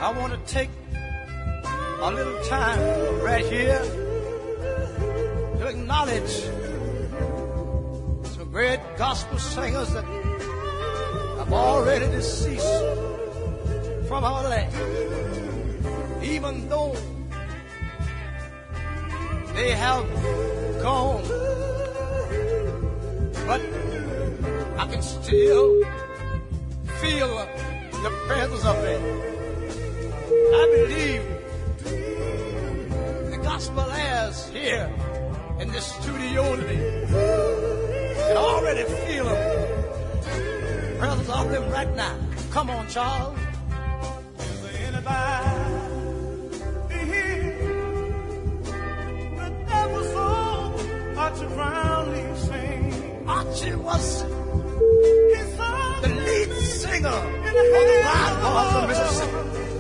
I want to take a little time right here to acknowledge some great gospel singers that have already deceased from our land. Even though they have gone, but I can still feel the presence of them. I believe the gospel airs here in this studio today. You can already feel them, the presence of them right now. Come on, Charles. Is there anybody here? The devil's song Archie Brownlee sing. Archie was the lead singer of the Wild Horse of Mississippi.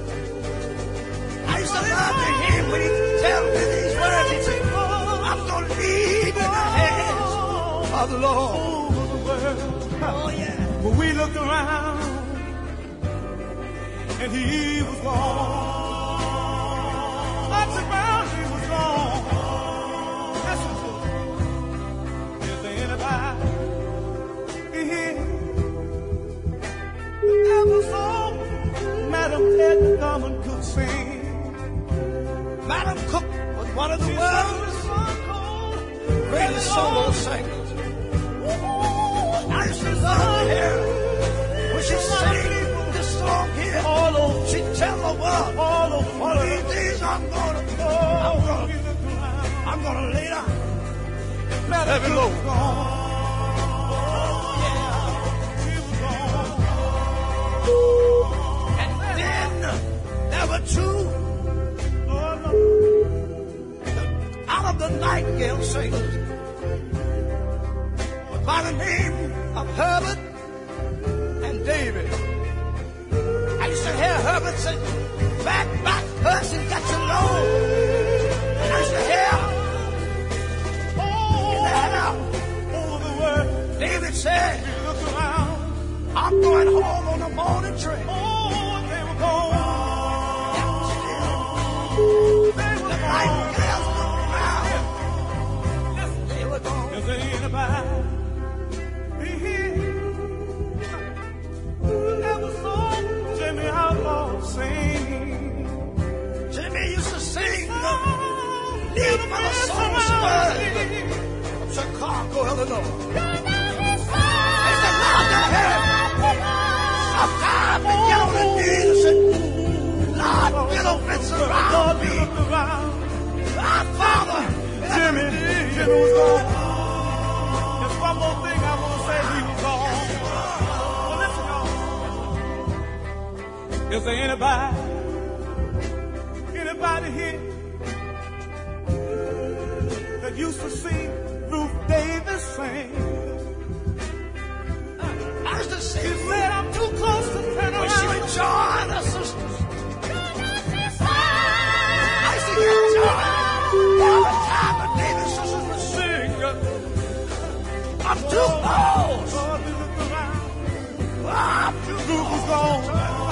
I used to love to hear him when he tell me these words. He'd say, I'm going to lead in the hands of the Lord. Oh, yeah. But we looked around and he was gone. Archie Brownlee was gone. That's what's good. Is there anybody here? The devil's song Madam Edna Thurman could sing. Madam Cook was one of the world's greatest solo singers. I used to love to hear her when she sang this song here. She'd tell the world, one of these days I'm gonna lay down. Heavy load. And then there were two out of the Nightingale singers by the name of Herbert and David. I used to hear Herbert say, back, person, got you low. And I used to hear in the house over the word. David said, look around, I'm going home on the morning train. They were gone. The Nightingales looked around. They were gone. Is there anybody here? That was song Jimmy Outlaw sing. Jimmy used to sing Leave for the Songspur from Chicago, Illinois. They said, Lord, the head. Sometimes we get on the knees and say, Lord, get on and surround me. Our Father, Jimmy was gone. There's one more thing I want to say, he was gone. Well, listen, y'all. Is there anybody here that used to see Ruth Davis sing? I used to see She said, I'm too close to turn around. when she would join her sisters. I used to get joy every time the Davis sisters would sing. I'm too close. Lord, we looked around. I'm too Ruth was gone.